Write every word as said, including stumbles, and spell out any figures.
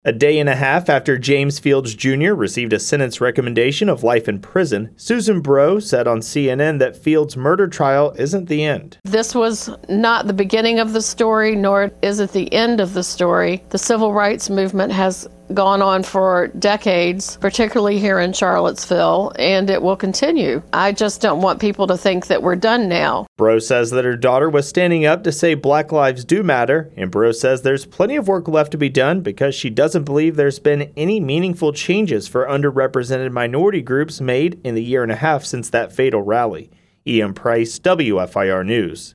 A day and a half after James Fields Junior received a sentence recommendation of life in prison, Susan Breaux said on C N N that Fields' murder trial isn't the end. This was not the beginning of the story, nor is it the end of the story. The civil rights movement has gone on for decades, particularly here in Charlottesville, and it will continue. I just don't want people to think that we're done now. Breaux says that her daughter was standing up to say Black lives do matter, and Breaux says there's plenty of work left to be done because she doesn't believe there's been any meaningful changes for underrepresented minority groups made in the year and a half since that fatal rally. Ian Price, W F I R News.